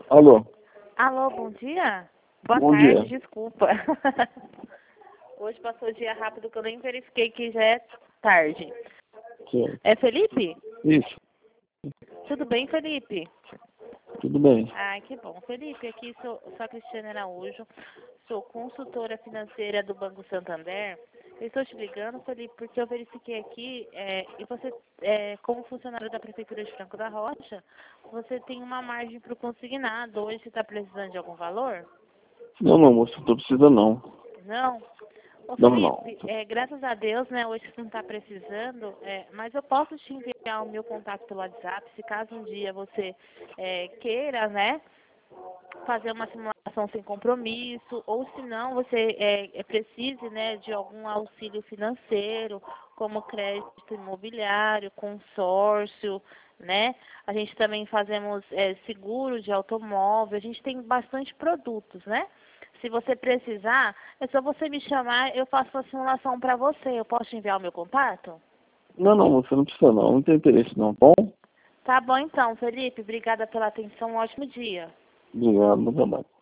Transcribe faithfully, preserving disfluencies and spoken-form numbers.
Alô? Alô, bom dia? Boa Bom tarde, dia. desculpa. Hoje passou o dia rápido que eu nem verifiquei que já é tarde. Sim. É Felipe? Isso, Tudo bem, Felipe? tudo bem. Ai, que bom. Felipe, aqui sou, sou a Cristiane Araújo, sou consultora financeira do Banco Santander. Eu estou te ligando, Felipe, porque eu verifiquei aqui, é, e você, é, como funcionário da Prefeitura de Franco da Rocha, você tem uma margem para o consignado. Hoje você está precisando de algum valor? Não, não, moço, não tô precisando não. Não? Ô, Não, não. Felipe, é, graças a Deus, né, hoje você não está precisando, é, mas eu posso te enviar o meu contato pelo WhatsApp, se caso um dia você é, queira, né, fazer uma simulação sem compromisso, ou se não, você é, é precise, né, de algum auxílio financeiro, como crédito imobiliário, consórcio, né? A gente também fazemos é, seguro de automóvel, a gente tem bastante produtos, né? Se você precisar, é só você me chamar, eu faço a simulação para você. Eu posso te enviar o meu contato? Não, não, moço, não precisa não. Não tem interesse não, bom? Tá bom então, Felipe. Obrigada pela atenção. Um ótimo dia. Obrigado, bom trabalho.